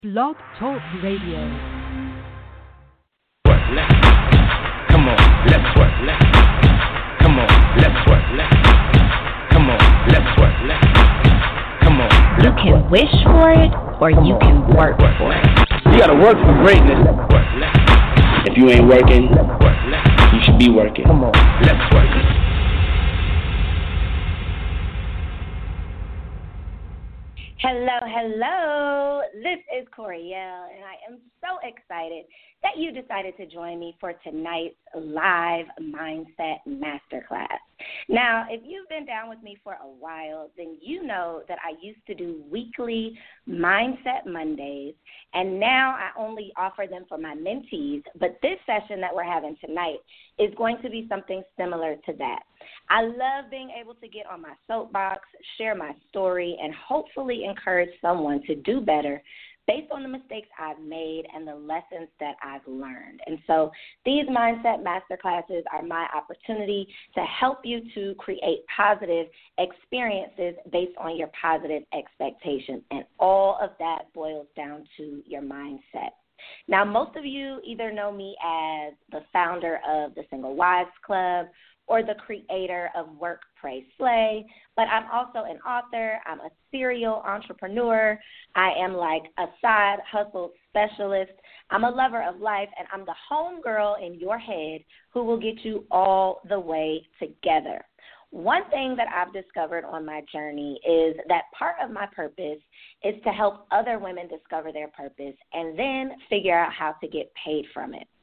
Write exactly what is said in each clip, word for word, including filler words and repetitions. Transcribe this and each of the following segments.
Blog Talk Radio. Work, let's come on, let's work, let's come on, let's work, let's come on, let's work, let's come on. You can wish for it, or you can work for it. You gotta work for greatness. If you ain't working, you should be working. Come on, let's work. Hello, hello. This is Coriel, and I am so excited that you decided to join me for tonight's live Mindset Masterclass. Now, if you've been down with me for a while, then you know that I used to do weekly Mindset Mondays, and now I only offer them for my mentees. But this session that we're having tonight is going to be something similar to that. I love being able to get on my soapbox, share my story, and hopefully encourage someone to do better based on the mistakes I've made and the lessons that I've learned. And so these Mindset Masterclasses are my opportunity to help you to create positive experiences based on your positive expectations. And all of that boils down to your mindset. Now, most of you either know me as the founder of the Single Wives Club or the creator of Work, Pray, Slay, but I'm also an author. I'm a serial entrepreneur. I am like a side hustle specialist. I'm a lover of life, and I'm the homegirl in your head who will get you all the way together. One thing that I've discovered on my journey is that part of my purpose is to help other women discover their purpose and then figure out how to get paid from it.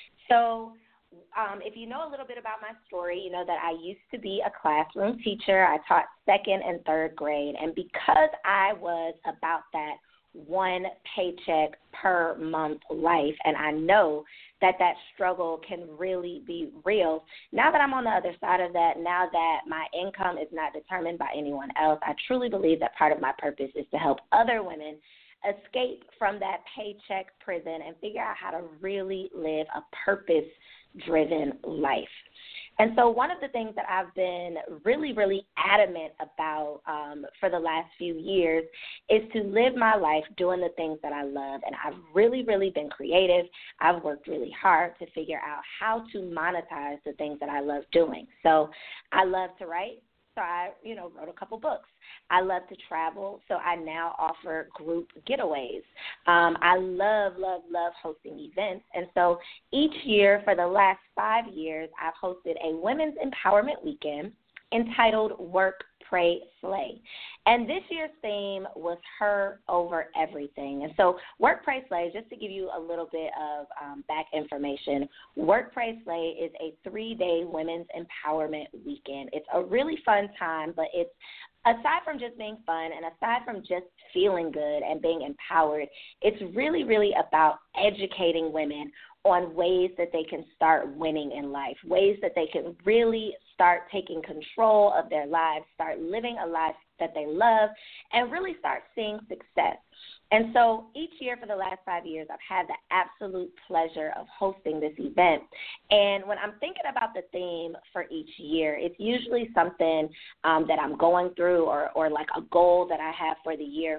So Um, if you know a little bit about my story, you know that I used to be a classroom teacher. I taught second and third grade, and because I was about that one paycheck per month life, and I know that that struggle can really be real, now that I'm on the other side of that, now that my income is not determined by anyone else, I truly believe that part of my purpose is to help other women escape from that paycheck prison and figure out how to really live a purpose driven life. And so one of the things that I've been really, really adamant about um, for the last few years is to live my life doing the things that I love. And I've really, really been creative. I've worked really hard to figure out how to monetize the things that I love doing. So I love to write. So I, you know, wrote a couple books. I love to travel, so I now offer group getaways. Um, I love, love, love hosting events. And so each year for the last five years, I've hosted a women's empowerment weekend entitled Work, Pray, Slay. And this year's theme was Her Over Everything. And so Work, Pray, Slay, just to give you a little bit of um, back information, Work, Pray, Slay is a three-day women's empowerment weekend. It's a really fun time, but it's aside from just being fun and aside from just feeling good and being empowered, it's really, really about educating women on ways that they can start winning in life, ways that they can really start taking control of their lives, start living a life that they love, and really start seeing success. And so each year for the last five years, I've had the absolute pleasure of hosting this event. And when I'm thinking about the theme for each year, it's usually something um, that I'm going through or, or like a goal that I have for the year.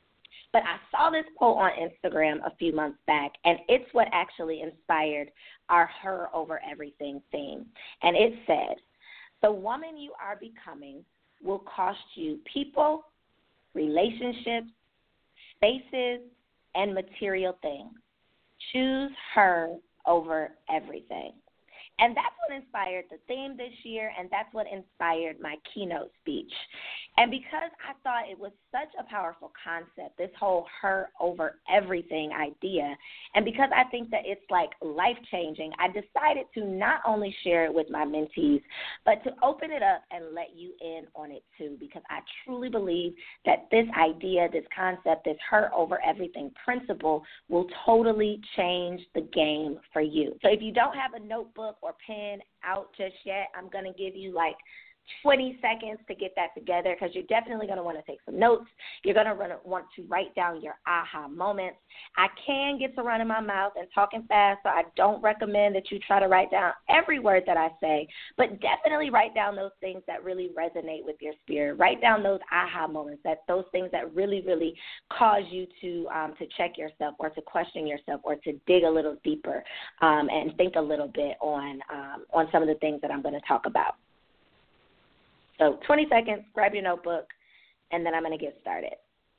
But I saw this quote on Instagram a few months back, and it's what actually inspired our Her Over Everything theme. And it said, "The woman you are becoming will cost you people, relationships, spaces, and material things. Choose her over everything." And that's what inspired the theme this year, and that's what inspired my keynote speech. And because I thought it was such a powerful concept, this whole her over everything idea, and because I think that it's like life-changing, I decided to not only share it with my mentees, but to open it up and let you in on it too, because I truly believe that this idea, this concept, this her over everything principle will totally change the game for you. So if you don't have a notebook or pen out just yet, I'm going to give you like twenty seconds to get that together because you're definitely going to want to take some notes. You're going to want to write down your aha moments. I can get to running my mouth and talking fast, so I don't recommend that you try to write down every word that I say, but definitely write down those things that really resonate with your spirit. Write down those aha moments, that those things that really, really cause you to um, to check yourself or to question yourself or to dig a little deeper um, and think a little bit on um, on some of the things that I'm going to talk about. So twenty seconds, grab your notebook, and then I'm going to get started.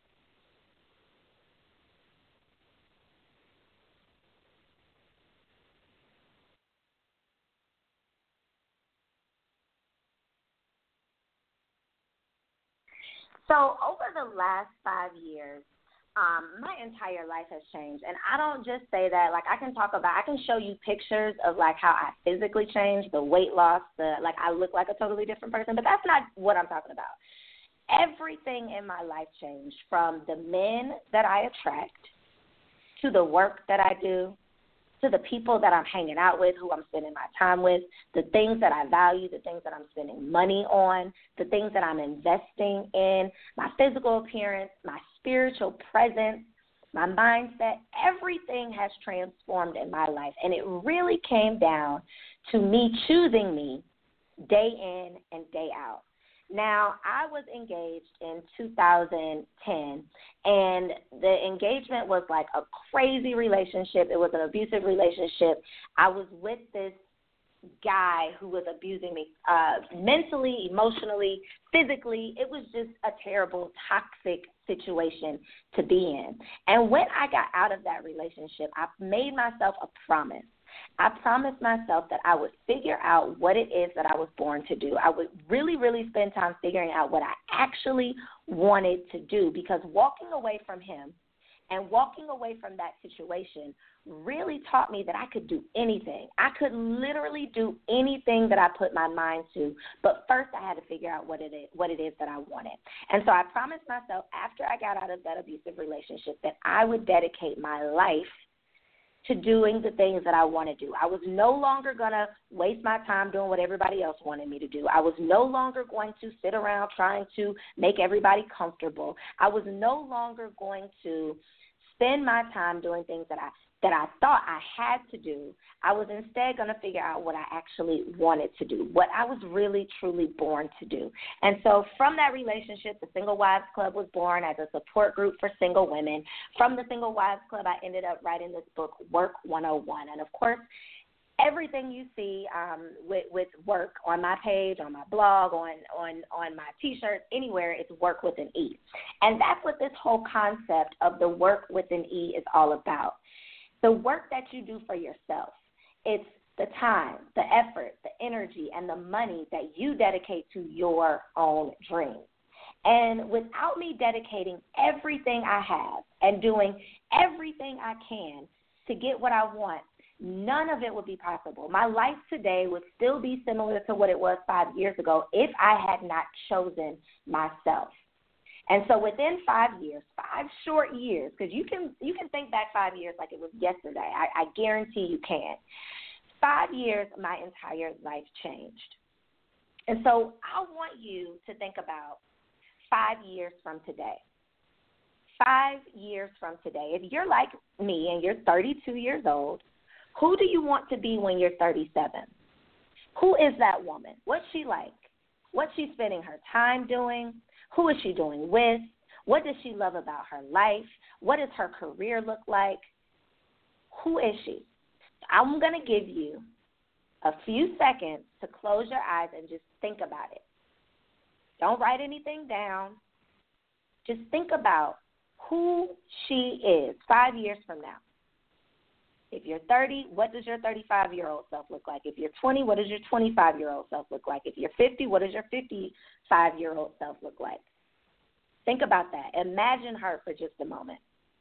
So over the last five years, um, my entire life has changed. And I don't just say that. Like, I can talk about, I can show you pictures of, like, how I physically changed, the weight loss, the, like, I look like a totally different person. But that's not what I'm talking about. Everything in my life changed, from the men that I attract to the work that I do, to the people that I'm hanging out with, who I'm spending my time with, the things that I value, the things that I'm spending money on, the things that I'm investing in, my physical appearance, my spiritual presence, my mindset. Everything has transformed in my life, and it really came down to me choosing me day in and day out. Now, I was engaged in two thousand ten, and the engagement was like a crazy relationship. It was an abusive relationship. I was with this guy who was abusing me uh, mentally, emotionally, physically. It was just a terrible, toxic situation to be in. And when I got out of that relationship, I made myself a promise. I promised myself that I would figure out what it is that I was born to do. I would really, really spend time figuring out what I actually wanted to do, because walking away from him and walking away from that situation really taught me that I could do anything. I could literally do anything that I put my mind to, but first I had to figure out what it is, what it is that I wanted. And so I promised myself, after I got out of that abusive relationship, that I would dedicate my life to doing the things that I want to do. I was no longer going to waste my time doing what everybody else wanted me to do. I was no longer going to sit around trying to make everybody comfortable. I was no longer going to spend my time doing things that I that I thought I had to do. I was instead going to figure out what I actually wanted to do, what I was really, truly born to do. And so from that relationship, the Single Wives Club was born as a support group for single women. From the Single Wives Club, I ended up writing this book, Work one oh one. And, of course, everything you see um, with, with work on my page, on my blog, on, on, on my T-shirts, anywhere, it's work with an E. And that's what this whole concept of the work with an E is all about. The work that you do for yourself, it's the time, the effort, the energy, and the money that you dedicate to your own dreams. And without me dedicating everything I have and doing everything I can to get what I want, none of it would be possible. My life today would still be similar to what it was five years ago if I had not chosen myself. And so within five years, five short years, because you can you can think back five years like it was yesterday. I, I guarantee you can. Five years, my entire life changed. And so I want you to think about five years from today. Five years from today. If you're like me and you're thirty-two years old, who do you want to be when you're thirty-seven? Who is that woman? What's she like? What's she spending her time doing? Who is she doing with? What does she love about her life? What does her career look like? Who is she? I'm going to give you a few seconds to close your eyes and just think about it. Don't write anything down. Just think about who she is five years from now. If you're thirty, what does your thirty-five-year-old self look like? If you're twenty, what does your twenty-five-year-old self look like? If you're fifty, what does your fifty-five-year-old self look like? Think about that. Imagine her for just a moment.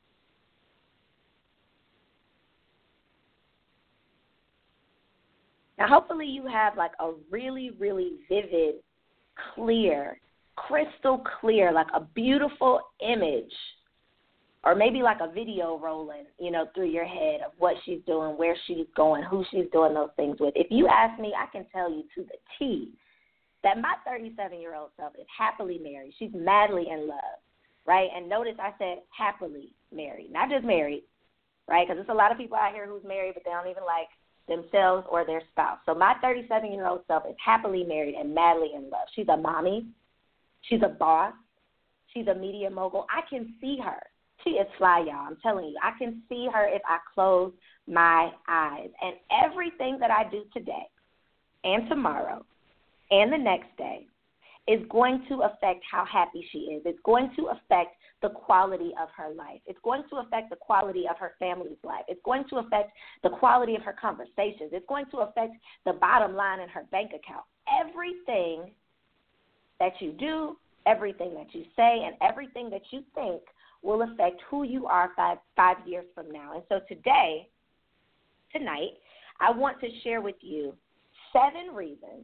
Now, hopefully you have like a really, really vivid, clear, crystal clear, like a beautiful image, or maybe like a video rolling, you know, through your head of what she's doing, where she's going, who she's doing those things with. If you ask me, I can tell you to the T that my thirty-seven-year-old self is happily married. She's madly in love, right? And notice I said happily married, not just married, right? Because there's a lot of people out here who's married, but they don't even like themselves or their spouse. So my thirty-seven-year-old self is happily married and madly in love. She's a mommy. She's a boss. She's a media mogul. I can see her. She is fly, y'all. I'm telling you. I can see her if I close my eyes. And everything that I do today and tomorrow and the next day is going to affect how happy she is. It's going to affect the quality of her life. It's going to affect the quality of her family's life. It's going to affect the quality of her conversations. It's going to affect the bottom line in her bank account. Everything that you do, everything that you say, and everything that you think will affect who you are five, five years from now. And so today, tonight, I want to share with you seven reasons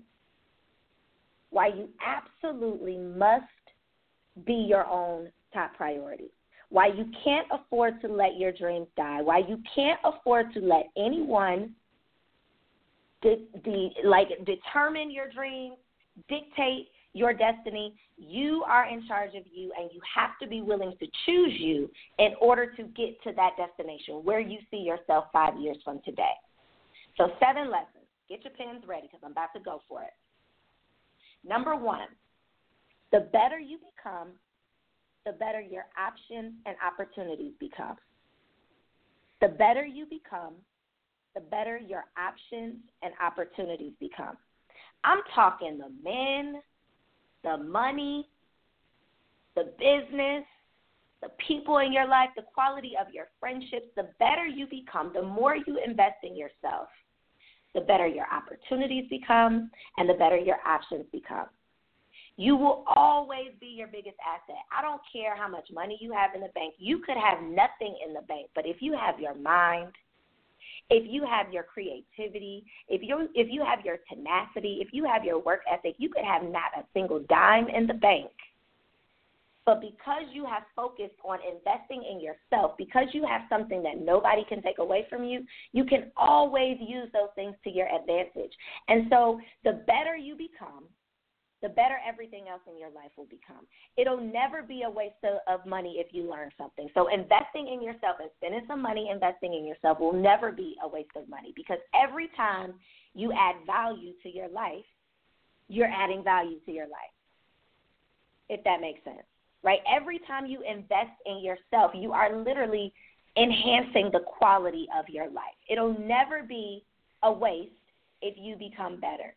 why you absolutely must be your own top priority, why you can't afford to let your dreams die, why you can't afford to let anyone de- de- like determine your dreams, dictate your destiny. You are in charge of you, and you have to be willing to choose you in order to get to that destination where you see yourself five years from today. So seven lessons. Get your pens ready because I'm about to go for it. Number one, the better you become, the better your options and opportunities become. The better you become, the better your options and opportunities become. I'm talking the men, the money, the business, the people in your life, the quality of your friendships. The better you become, the more you invest in yourself, the better your opportunities become and the better your options become. You will always be your biggest asset. I don't care how much money you have in the bank. You could have nothing in the bank, but if you have your mind, if you have your creativity, if you if you have your tenacity, if you have your work ethic, you could have not a single dime in the bank. But because you have focused on investing in yourself, because you have something that nobody can take away from you, you can always use those things to your advantage. And so the better you become, the better everything else in your life will become. It'll never be a waste of, of money if you learn something. So investing in yourself and spending some money investing in yourself will never be a waste of money, because every time you add value to your life, you're adding value to your life, if that makes sense, right? Every time you invest in yourself, you are literally enhancing the quality of your life. It'll never be a waste if you become better.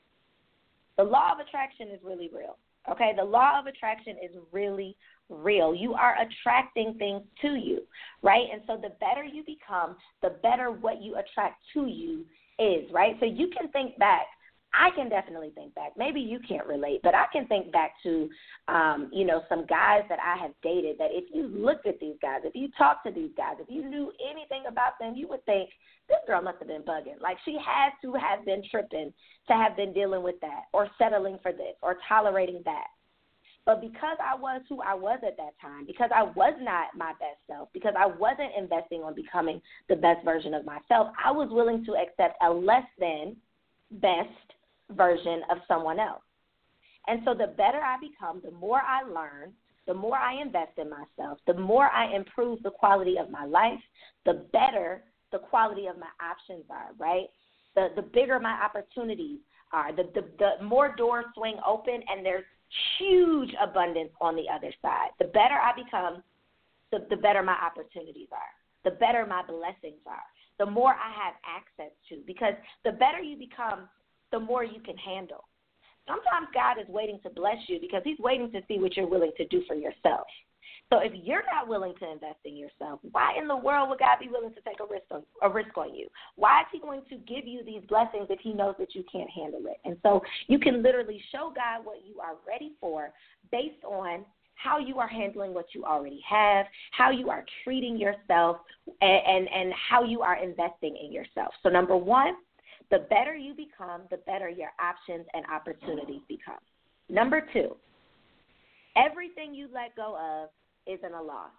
The law of attraction is really real, okay? The law of attraction is really real. You are attracting things to you, right? And so the better you become, the better what you attract to you is, right? So you can think back. I can definitely think back. Maybe you can't relate, but I can think back to, um, you know, some guys that I have dated that if you looked at these guys, if you talked to these guys, if you knew anything about them, you would think, this girl must have been bugging. Like, she had to have been tripping to have been dealing with that or settling for this or tolerating that. But because I was who I was at that time, because I was not my best self, because I wasn't investing on becoming the best version of myself, I was willing to accept a less than best version of someone else. And so the better I become, the more I learn, the more I invest in myself, the more I improve the quality of my life, the better the quality of my options are, right? The the bigger my opportunities are, the, the, the more doors swing open, and there's huge abundance on the other side. The better I become, the, the better my opportunities are, the better my blessings are, the more I have access to, because the better you become, the more you can handle. Sometimes God is waiting to bless you because he's waiting to see what you're willing to do for yourself. So if you're not willing to invest in yourself, why in the world would God be willing to take a risk on, a risk on you? Why is he going to give you these blessings if he knows that you can't handle it? And so you can literally show God what you are ready for based on how you are handling what you already have, how you are treating yourself, and, and, and how you are investing in yourself. So number one, the better you become, the better your options and opportunities become. Number two, everything you let go of isn't a loss.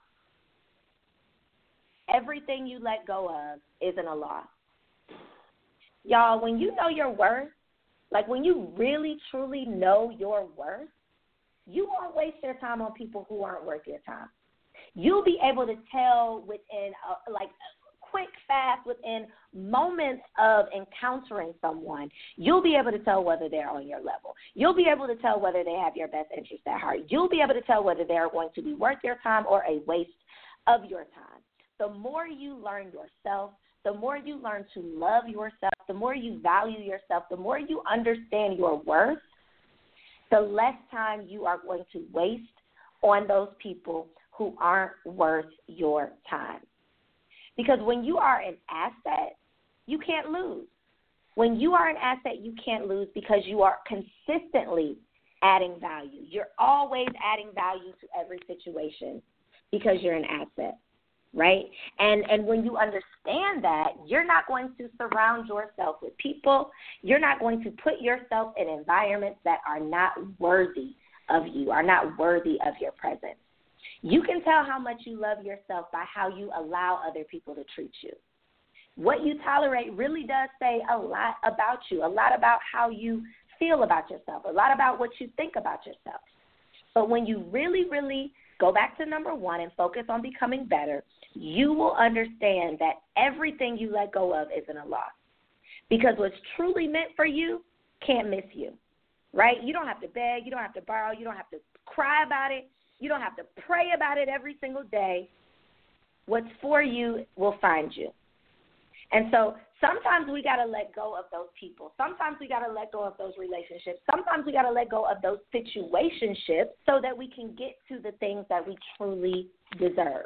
Everything you let go of isn't a loss. Y'all, when you know your worth, Like when you really, truly know your worth, you won't waste your time on people who aren't worth your time. You'll be able to tell within, a, like, quick, fast, within moments of encountering someone, you'll be able to tell whether they're on your level. You'll be able to tell whether they have your best interest at heart. You'll be able to tell whether they're going to be worth your time or a waste of your time. The more you learn yourself, the more you learn to love yourself, the more you value yourself, the more you understand your worth, the less time you are going to waste on those people who aren't worth your time. Because when you are an asset, you can't lose. When you are an asset, you can't lose because you are consistently adding value. You're always adding value to every situation because you're an asset, right? And and when you understand that, you're not going to surround yourself with people. You're not going to put yourself in environments that are not worthy of you, are not worthy of your presence. You can tell how much you love yourself by how you allow other people to treat you. What you tolerate really does say a lot about you, a lot about how you feel about yourself, a lot about what you think about yourself. But when you really, really go back to number one and focus on becoming better, you will understand that everything you let go of isn't a loss. Because what's truly meant for you can't miss you, right? You don't have to beg. You don't have to borrow. You don't have to cry about it. You don't have to pray about it every single day. What's for you will find you. And so sometimes we got to let go of those people. Sometimes we got to let go of those relationships. Sometimes we got to let go of those situationships so that we can get to the things that we truly deserve.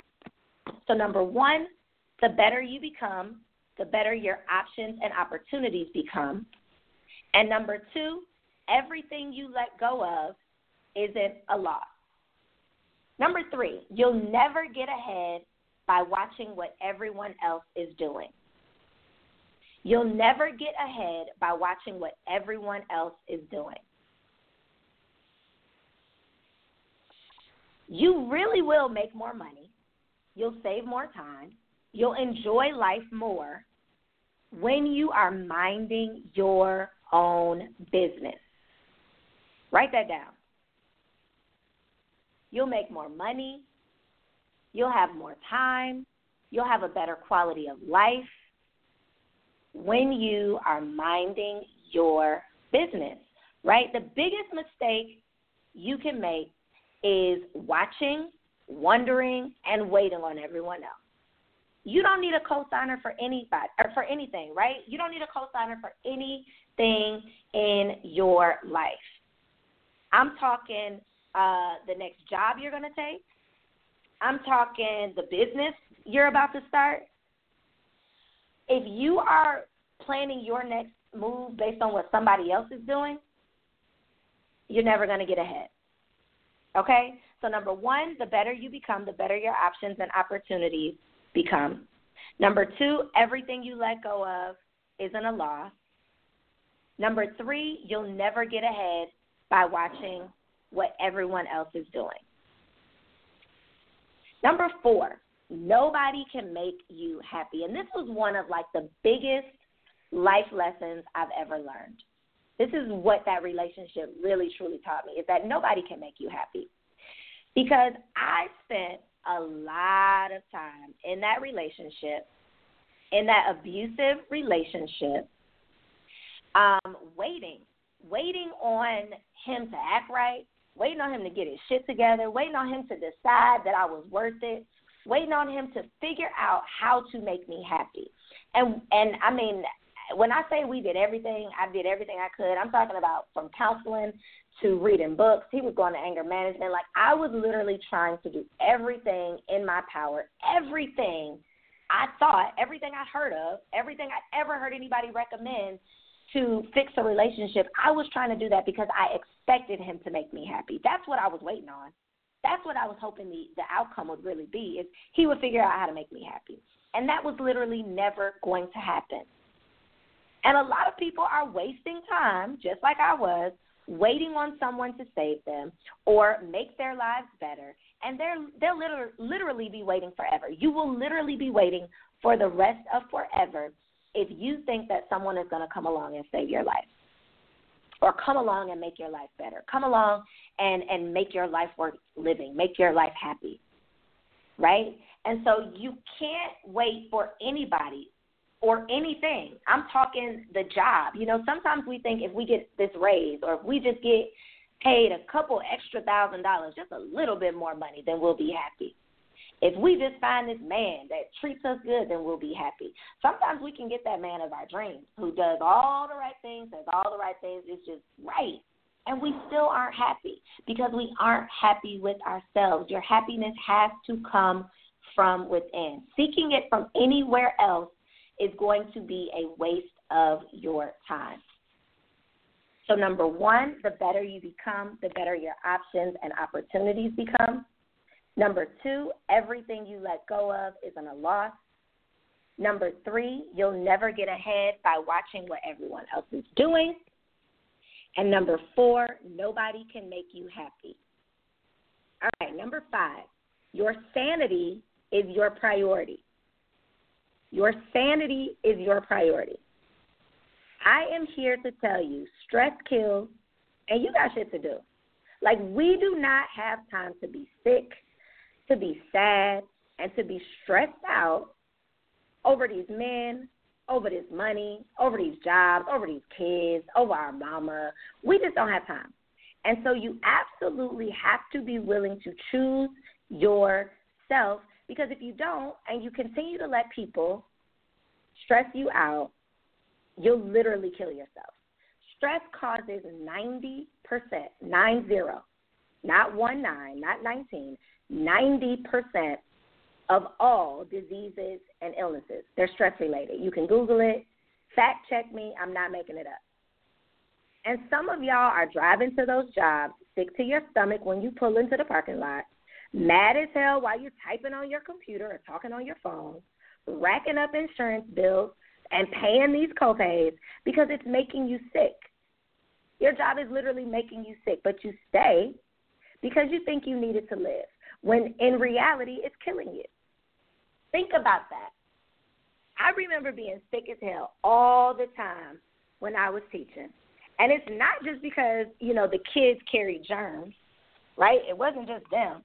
So number one, the better you become, the better your options and opportunities become. And number two, everything you let go of isn't a loss. Number three, you'll never get ahead by watching what everyone else is doing. You'll never get ahead by watching what everyone else is doing. You really will make more money. You'll save more time. You'll enjoy life more when you are minding your own business. Write that down. You'll make more money. You'll have more time. You'll have a better quality of life when you are minding your business, right? The biggest mistake you can make is watching, wondering, and waiting on everyone else. You don't need a cosigner for anybody or for anything, right? You don't need a cosigner for anything in your life. I'm talking uh, the next job you're going to take. I'm talking the business you're about to start. If you are planning your next move based on what somebody else is doing, you're never going to get ahead. Okay? So number one, the better you become, the better your options and opportunities become. Number two, everything you let go of isn't a loss. Number three, you'll never get ahead by watching what everyone else is doing. Number four, nobody can make you happy. And this was one of like the biggest life lessons I've ever learned. This is what that relationship really, truly taught me, is that nobody can make you happy. Because I spent a lot of time in that relationship, in that abusive relationship, um, waiting, waiting on him to act right, waiting on him to get his shit together, waiting on him to decide that I was worth it, waiting on him to figure out how to make me happy. And, and I mean, when I say we did everything, I did everything I could. I'm talking about from counseling to reading books. He was going to anger management. Like, I was literally trying to do everything in my power, everything I thought, everything I heard of, everything I ever heard anybody recommend to fix a relationship. I was trying to do that because I expected him to make me happy. That's what I was waiting on. That's what I was hoping the, the outcome would really be, is he would figure out how to make me happy. And that was literally never going to happen. And a lot of people are wasting time, just like I was, waiting on someone to save them or make their lives better. And they're, they'll literally, literally be waiting forever. You will literally be waiting for the rest of forever if you think that someone is going to come along and save your life. or come along and make your life better. Come along and, and make your life worth living, make your life happy, right? And so you can't wait for anybody or anything. I'm talking the job. You know, sometimes we think if we get this raise or if we just get paid a couple extra thousand dollars, just a little bit more money, then we'll be happy. If we just find this man that treats us good, then we'll be happy. Sometimes we can get that man of our dreams who does all the right things, does all the right things, is just right, and we still aren't happy because we aren't happy with ourselves. Your happiness has to come from within. Seeking it from anywhere else is going to be a waste of your time. So number one, the better you become, the better your options and opportunities become. Number two, everything you let go of isn't a loss. Number three, you'll never get ahead by watching what everyone else is doing. And number four, nobody can make you happy. All right, number five, your sanity is your priority. Your sanity is your priority. I am here to tell you, stress kills, and you got shit to do. Like, we do not have time to be sick, to be sad, and to be stressed out over these men, over this money, over these jobs, over these kids, over our mama. We just don't have time. And so you absolutely have to be willing to choose yourself, because if you don't and you continue to let people stress you out, you'll literally kill yourself. Stress causes ninety percent, nine zero, not one nine, not nineteen, ninety percent of all diseases and illnesses. They're stress-related. You can Google it. Fact check me. I'm not making it up. And some of y'all are driving to those jobs, sick to your stomach when you pull into the parking lot, mad as hell while you're typing on your computer or talking on your phone, racking up insurance bills and paying these copays because it's making you sick. Your job is literally making you sick, but you stay because you think you need it to live, when in reality it's killing you. Think about that. I remember being sick as hell all the time when I was teaching. And it's not just because, you know, the kids carried germs, right? It wasn't just them.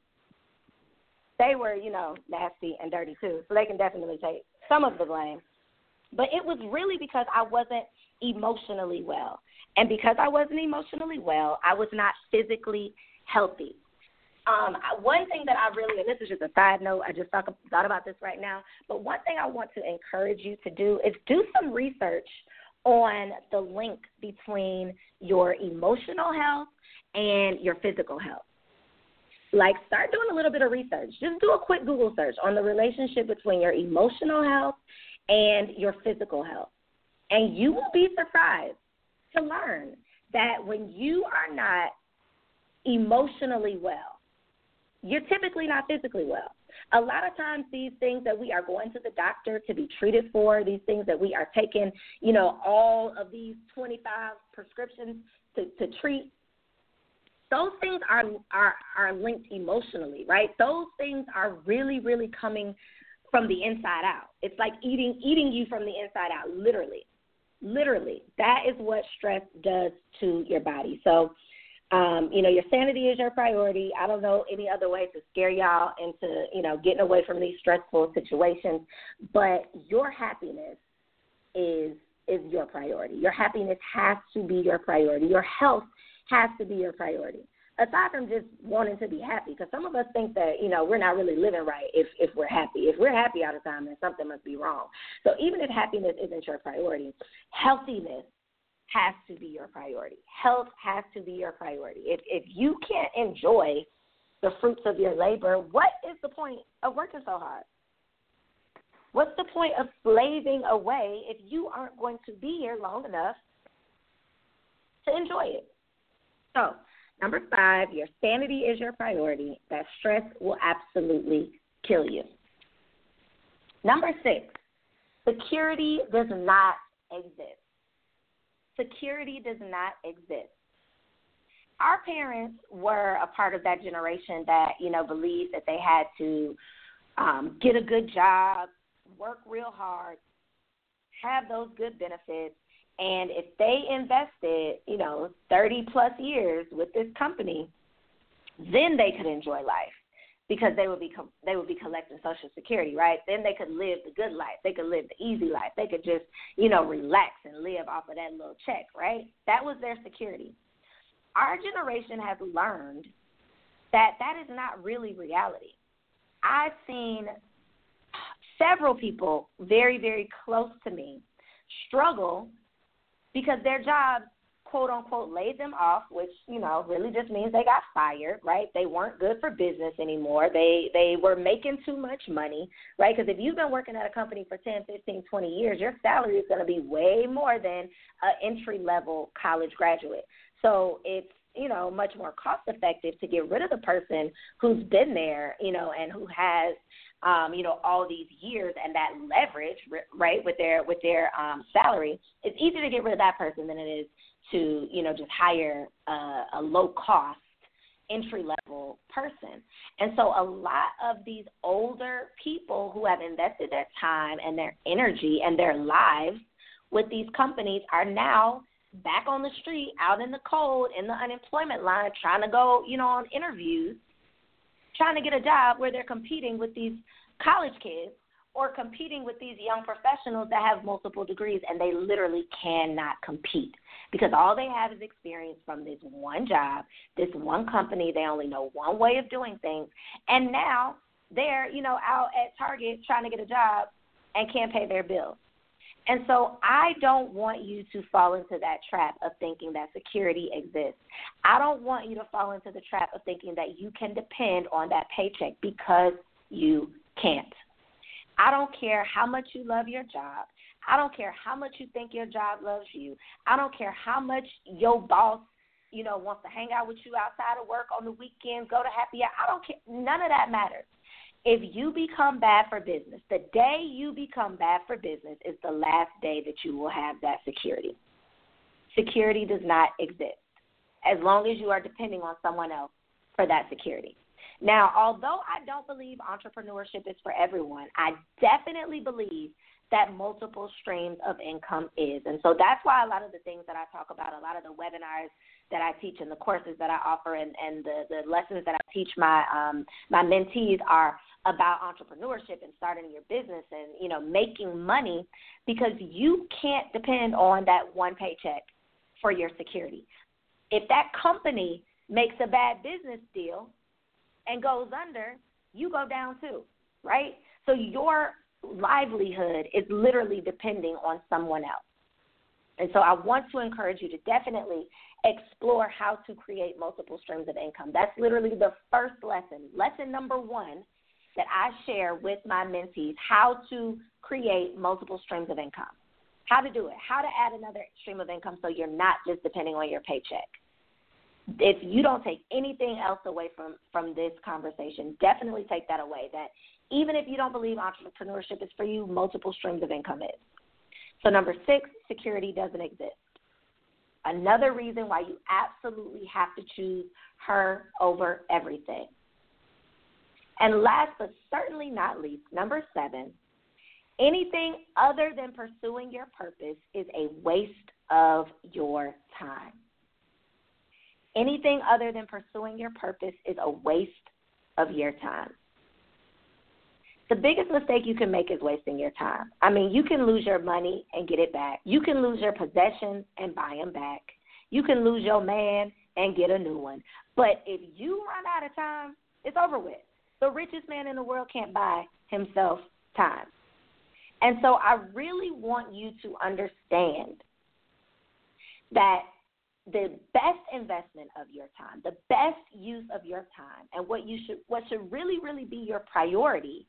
They were, you know, nasty and dirty too, so they can definitely take some of the blame. But it was really because I wasn't emotionally well. And because I wasn't emotionally well, I was not physically healthy. Um, one thing that I really, and this is just a side note, I just thought, thought about this right now, but one thing I want to encourage you to do is do some research on the link between your emotional health and your physical health. Like, start doing a little bit of research. Just do a quick Google search on the relationship between your emotional health and your physical health. And you will be surprised to learn that when you are not emotionally well, you're typically not physically well. A lot of times these things that we are going to the doctor to be treated for, these things that we are taking, you know, all of these twenty-five prescriptions to, to treat, those things are, are are linked emotionally, right? Those things are really, really coming from the inside out. It's like eating eating you from the inside out, literally. Literally. That is what stress does to your body. So, um, you know, your sanity is your priority. I don't know any other way to scare y'all into, you know, getting away from these stressful situations, but your happiness is is your priority. Your happiness has to be your priority. Your health has to be your priority, aside from just wanting to be happy, because some of us think that, you know, we're not really living right if, if we're happy. If we're happy all the time, then something must be wrong. So even if happiness isn't your priority, healthiness has to be your priority. Health has to be your priority. If if you can't enjoy the fruits of your labor, what is the point of working so hard? What's the point of slaving away if you aren't going to be here long enough to enjoy it? So, number five, your sanity is your priority. That stress will absolutely kill you. Number six, security does not exist. Security does not exist. Our parents were a part of that generation that, you know, believed that they had to um, get a good job, work real hard, have those good benefits, And if they invested, you know, thirty plus years with this company, then they could enjoy life because they would be they would be collecting Social Security, right? Then they could live the good life. They could live the easy life. They could just, you know, relax and live off of that little check, right? That was their security. Our generation has learned that that is not really reality. I've seen several people very, very close to me struggle because their jobs, quote unquote, laid them off, which, you know, really just means they got fired, right? They weren't good for business anymore. They they were making too much money, right? Because if you've been working at a company for ten, fifteen, twenty years, your salary is going to be way more than an entry-level college graduate. So it's, you know, much more cost-effective to get rid of the person who's been there, you know, and who has, um, you know, all these years and that leverage, right, with their with their um, salary. It's easier to get rid of that person than it is to, you know, just hire a, a low-cost, entry-level person. And so a lot of these older people who have invested their time and their energy and their lives with these companies are now back on the street, out in the cold, in the unemployment line, trying to go, you know, on interviews, trying to get a job where they're competing with these college kids or competing with these young professionals that have multiple degrees, and they literally cannot compete because all they have is experience from this one job, this one company. They only know one way of doing things, and now they're, you know, out at Target trying to get a job and can't pay their bills. And so I don't want you to fall into that trap of thinking that security exists. I don't want you to fall into the trap of thinking that you can depend on that paycheck because you can't. I don't care how much you love your job. I don't care how much you think your job loves you. I don't care how much your boss, you know, wants to hang out with you outside of work on the weekends, go to happy hour. I don't care. None of that matters. If you become bad for business, the day you become bad for business is the last day that you will have that security. Security does not exist as long as you are depending on someone else for that security. Now, although I don't believe entrepreneurship is for everyone, I definitely believe that multiple streams of income is. And so that's why a lot of the things that I talk about, a lot of the webinars that I teach and the courses that I offer and, and the, the lessons that I teach my um, my mentees are about entrepreneurship and starting your business and, you know, making money, because you can't depend on that one paycheck for your security. If that company makes a bad business deal and goes under, you go down too, right? So your livelihood is literally depending on someone else. And so I want to encourage you to definitely explore how to create multiple streams of income. That's literally the first lesson. Lesson number one that I share with my mentees, how to create multiple streams of income, how to do it, how to add another stream of income so you're not just depending on your paycheck. If you don't take anything else away from, from this conversation, definitely take that away, that even if you don't believe entrepreneurship is for you, multiple streams of income is. So number six, security doesn't exist. Another reason why you absolutely have to choose her over everything. And last but certainly not least, number seven, anything other than pursuing your purpose is a waste of your time. Anything other than pursuing your purpose is a waste of your time. The biggest mistake you can make is wasting your time. I mean, you can lose your money and get it back. You can lose your possessions and buy them back. You can lose your man and get a new one. But if you run out of time, it's over with. The richest man in the world can't buy himself time. And so I really want you to understand that the best investment of your time, the best use of your time, and what you should, what should really, really be your priority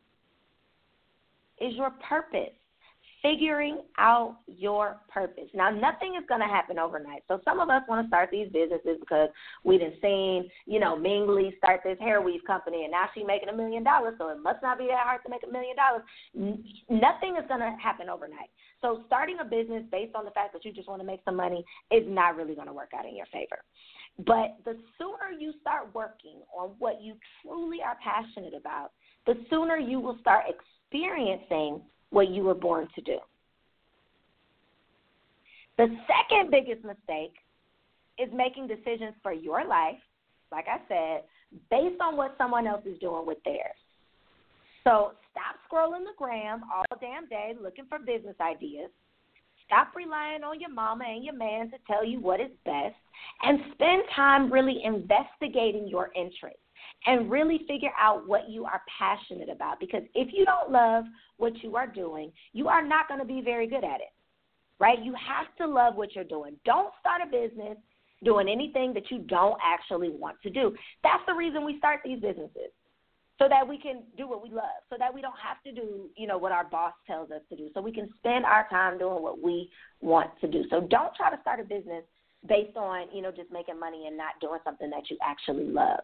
is your purpose, figuring out your purpose. Now, nothing is going to happen overnight. So some of us want to start these businesses because we've been seeing, you know, Ming Lee start this hair weave company, and now she's making a million dollars, so it must not be that hard to make a million dollars. Nothing is going to happen overnight. So starting a business based on the fact that you just want to make some money is not really going to work out in your favor. But the sooner you start working on what you truly are passionate about, the sooner you will start experiencing what you were born to do. The second biggest mistake is making decisions for your life, like I said, based on what someone else is doing with theirs. So stop scrolling the gram all damn day looking for business ideas. Stop relying on your mama and your man to tell you what is best, and spend time really investigating your interests and really figure out what you are passionate about. Because if you don't love what you are doing, you are not going to be very good at it, right? You have to love what you're doing. Don't start a business doing anything that you don't actually want to do. That's the reason we start these businesses, so that we can do what we love, so that we don't have to do, you know, what our boss tells us to do, so we can spend our time doing what we want to do. So don't try to start a business based on, you know, just making money and not doing something that you actually love.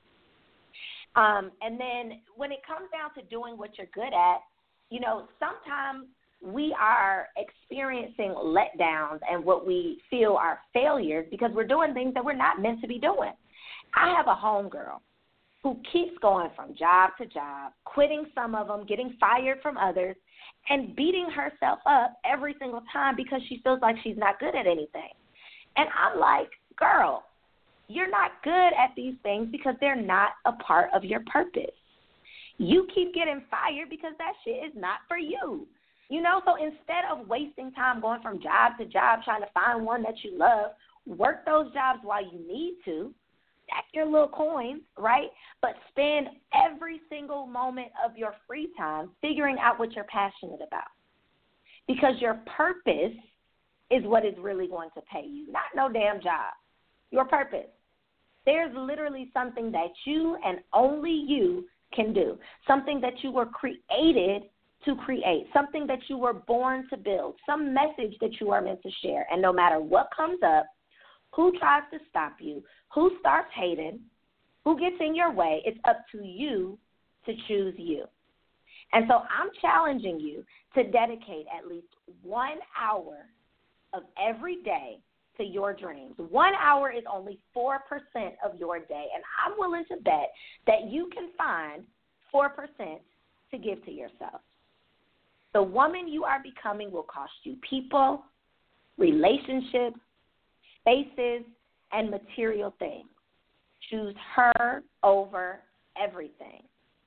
Um, and then when it comes down to doing what you're good at, you know, sometimes we are experiencing letdowns and what we feel are failures because we're doing things that we're not meant to be doing. I have a homegirl who keeps going from job to job, quitting some of them, getting fired from others, and beating herself up every single time because she feels like she's not good at anything. And I'm like, girl, you're not good at these things because they're not a part of your purpose. You keep getting fired because that shit is not for you. You know, so instead of wasting time going from job to job trying to find one that you love, work those jobs while you need to, stack your little coins, right? But spend every single moment of your free time figuring out what you're passionate about. Because your purpose is what is really going to pay you, not no damn job. Your purpose. There's literally something that you and only you can do, something that you were created to create, something that you were born to build, some message that you are meant to share. And no matter what comes up, who tries to stop you, who starts hating, who gets in your way, it's up to you to choose you. And so I'm challenging you to dedicate at least one hour of every day to your dreams. One hour is only four percent of your day, and I'm willing to bet that you can find four percent to give to yourself. The woman you are becoming will cost you people, relationships, spaces, and material things. Choose her over everything.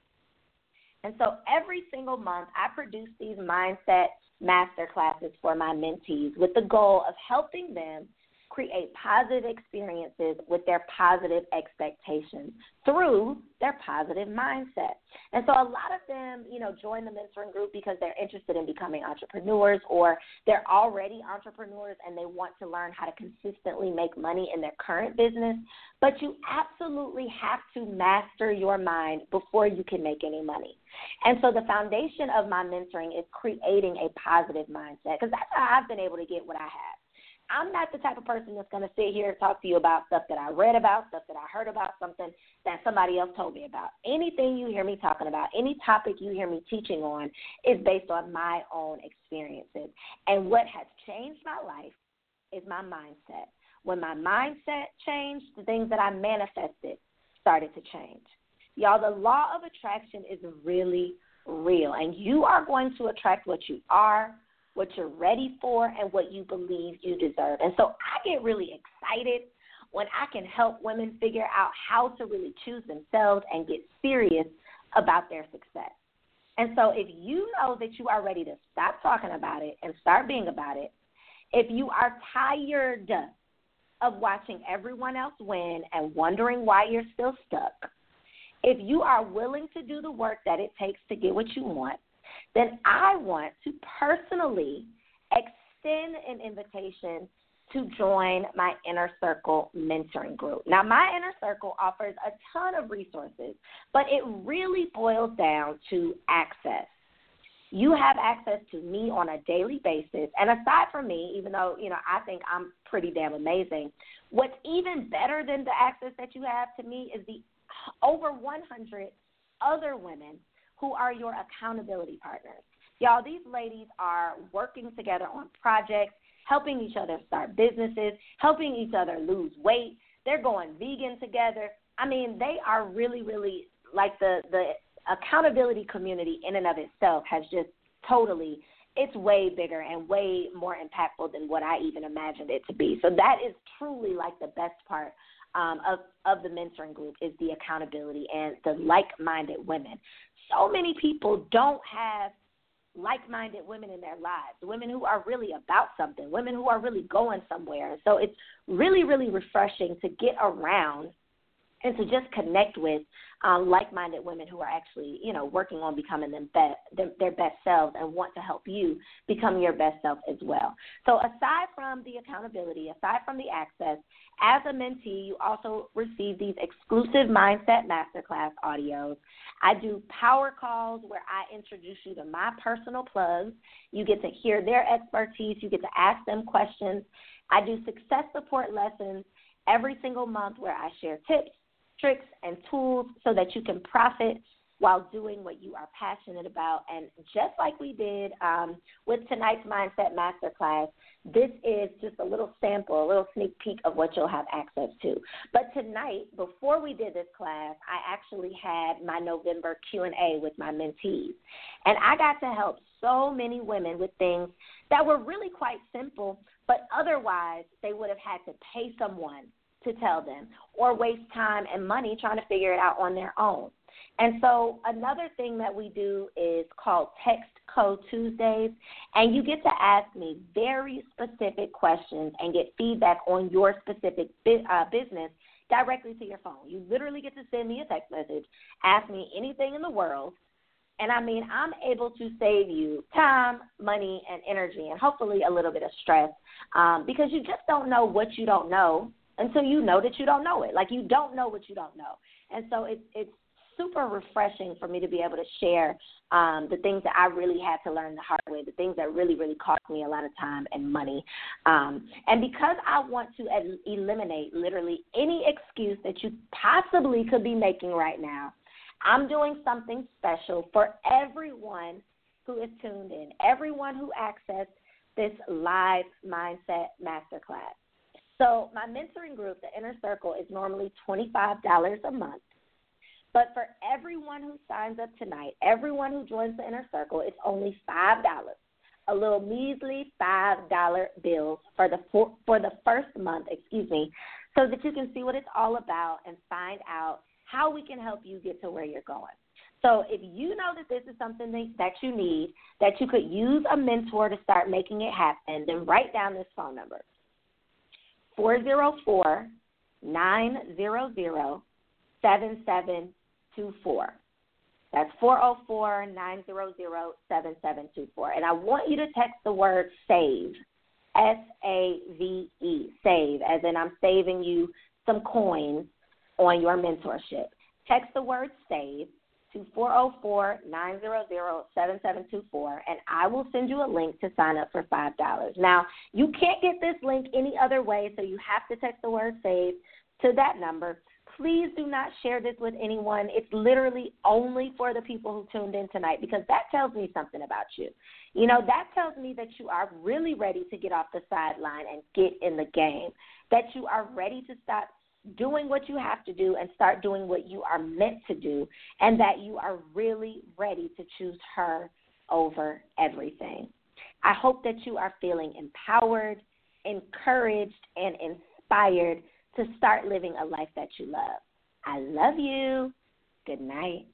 And so every single month, I produce these mindset masterclasses for my mentees with the goal of helping them create positive experiences with their positive expectations through their positive mindset. And so a lot of them, you know, join the mentoring group because they're interested in becoming entrepreneurs, or they're already entrepreneurs and they want to learn how to consistently make money in their current business. But you absolutely have to master your mind before you can make any money. And so the foundation of my mentoring is creating a positive mindset, because that's how I've been able to get what I have. I'm not the type of person that's going to sit here and talk to you about stuff that I read about, stuff that I heard about, something that somebody else told me about. Anything you hear me talking about, any topic you hear me teaching on is based on my own experiences. And what has changed my life is my mindset. When my mindset changed, the things that I manifested started to change. Y'all, the law of attraction is really real, and you are going to attract what you are, what you're ready for, and what you believe you deserve. And so I get really excited when I can help women figure out how to really choose themselves and get serious about their success. And so if you know that you are ready to stop talking about it and start being about it, if you are tired of watching everyone else win and wondering why you're still stuck, if you are willing to do the work that it takes to get what you want, then I want to personally extend an invitation to join my Inner Circle mentoring group. Now, my Inner Circle offers a ton of resources, but it really boils down to access. You have access to me on a daily basis, and aside from me, even though, you know, I think I'm pretty damn amazing, what's even better than the access that you have to me is the over one hundred other women who are your accountability partners. Y'all, these ladies are working together on projects, helping each other start businesses, helping each other lose weight. They're going vegan together. I mean, they are really, really, like the, the accountability community in and of itself has just totally it's way bigger and way more impactful than what I even imagined it to be. So that is truly like the best part um, of, of the mentoring group is the accountability and the like-minded women. So many people don't have like-minded women in their lives, women who are really about something, women who are really going somewhere. So it's really, really refreshing to get around and to just connect with um, like-minded women who are actually, you know, working on becoming them be- their, their best selves and want to help you become your best self as well. So aside from the accountability, aside from the access, as a mentee, you also receive these exclusive Mindset Masterclass audios. I do power calls where I introduce you to my personal plugs. You get to hear their expertise. You get to ask them questions. I do success support lessons every single month where I share tips, tricks, and tools so that you can profit while doing what you are passionate about. And just like we did um, with tonight's Mindset Masterclass, this is just a little sample, a little sneak peek of what you'll have access to. But tonight, before we did this class, I actually had my November Q and A with my mentees. And I got to help so many women with things that were really quite simple, but otherwise they would have had to pay someone to tell them or waste time and money trying to figure it out on their own. And so another thing that we do is called Text Code Tuesdays, and you get to ask me very specific questions and get feedback on your specific uh, business directly to your phone. You literally get to send me a text message, ask me anything in the world, and I mean, I'm able to save you time, money, and energy, and hopefully a little bit of stress um, because you just don't know what you don't know until you know that you don't know it. Like, you don't know what you don't know. And so it's it's super refreshing for me to be able to share um, the things that I really had to learn the hard way, the things that really, really cost me a lot of time and money. Um, and because I want to el- eliminate literally any excuse that you possibly could be making right now, I'm doing something special for everyone who is tuned in, everyone who accessed this live Mindset Masterclass. So my mentoring group, the Inner Circle, is normally twenty-five dollars a month. But for everyone who signs up tonight, everyone who joins the Inner Circle, it's only five dollars, a little measly five dollar bill for the for, for the first month, excuse me, so that you can see what it's all about and find out how we can help you get to where you're going. So if you know that this is something that you need, that you could use a mentor to start making it happen, then write down this phone number, four oh four, nine hundred, seven seven two four. That's four oh four, nine hundred, seven seven two four. And I want you to text the word SAVE, S A V E, SAVE, as in I'm saving you some coins on your mentorship. Text the word SAVE to four oh four, nine hundred, seven seven two four, and I will send you a link to sign up for five dollars. Now, you can't get this link any other way, so you have to text the word SAVE to that number. Please do not share this with anyone. It's literally only for the people who tuned in tonight, because that tells me something about you. You know, that tells me that you are really ready to get off the sideline and get in the game, that you are ready to stop doing what you have to do and start doing what you are meant to do, and that you are really ready to choose her over everything. I hope that you are feeling empowered, encouraged, and inspired to start living a life that you love. I love you. Good night.